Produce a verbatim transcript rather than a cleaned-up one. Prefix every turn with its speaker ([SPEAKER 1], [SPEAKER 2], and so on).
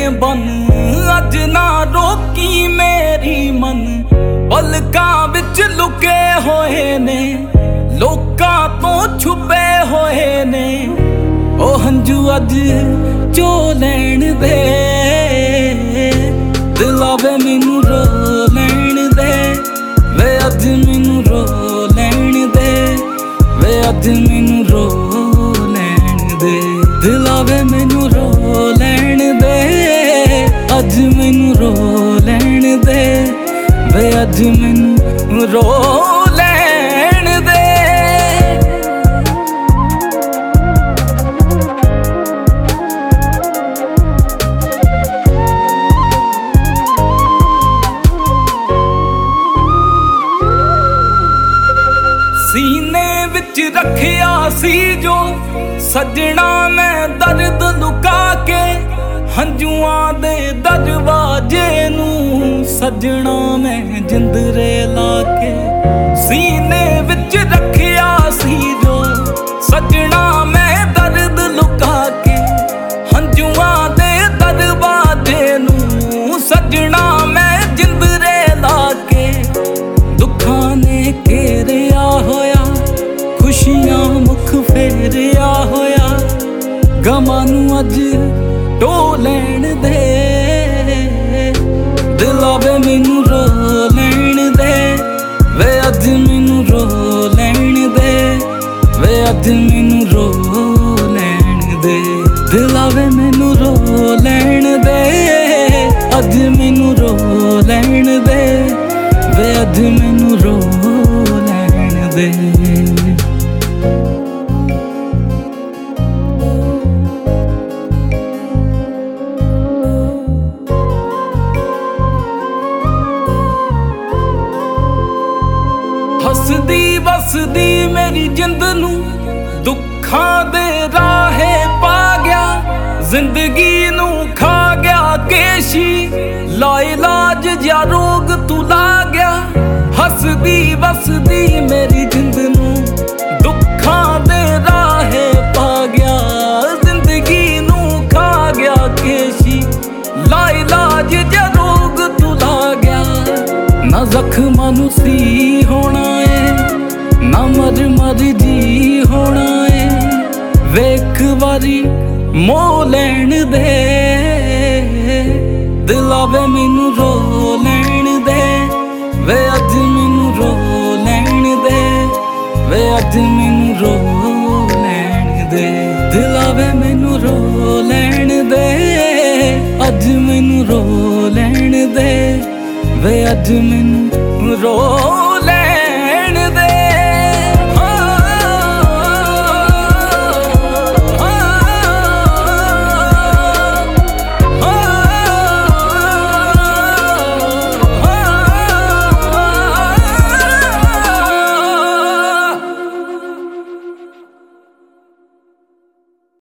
[SPEAKER 1] बन अज ना रोकी मेरी मन पलकां विच लुके होए ने लोकां तो छुपे होए ने ओ हंजू अज चो लैण दे दिल आवे मैनू रो लैण दे वे अज मैनू रो लैण दे वे अज मैनू रो लैण दे दिल आवे मैनू रो लैण दे अज मैनू रो लैण दे वे अज मैनू रो लैण दे सीने विच रखिया सी जो सजना मैं दर्द लुका के हंजुआं दे दरवाजे नू सजना मैं जिंदरे ला के सीने विच रखिया सी जो सजना मैं दर्द लुका के हंजुआं दे दरवाजे नू सजना मैं जिंदरे ला के दुखां ने घेरिया होया खुशियां मुख फेरिया होया गमां नू अज ढो लैण दे दिल आवे मैनू रो लैण दे वे अज मैनू रो लैण दे वे अज मैनू रो लैण दे दिल आवे मैनू रो लैण दे अज मैनू रो लैण दे वे अज मैनू रो लैण दे हसदी बसदी मेरी जिंद नू दुखां दे राहे पा गया जिंदगी नू खा गया केशी लाइलाज जा रोग तू ला गया हसदी बसदी मेरी जिंद नू दुखां दे राहे पा गया जिंदगी नू खा गया केशी लाइलाज जा रोग तू ला गया ना जख्मां नू सी होना ना मर मर जी होना है वेख वारी मो लैण दे दिल आवे मैनू रो लैण दे वे अज मैनू रो लैण दे वे अज मैनू रो लैण दे दिल आवे मैनू रो लैण दे अज मैनू रो लैण दे वे अज मैनू रो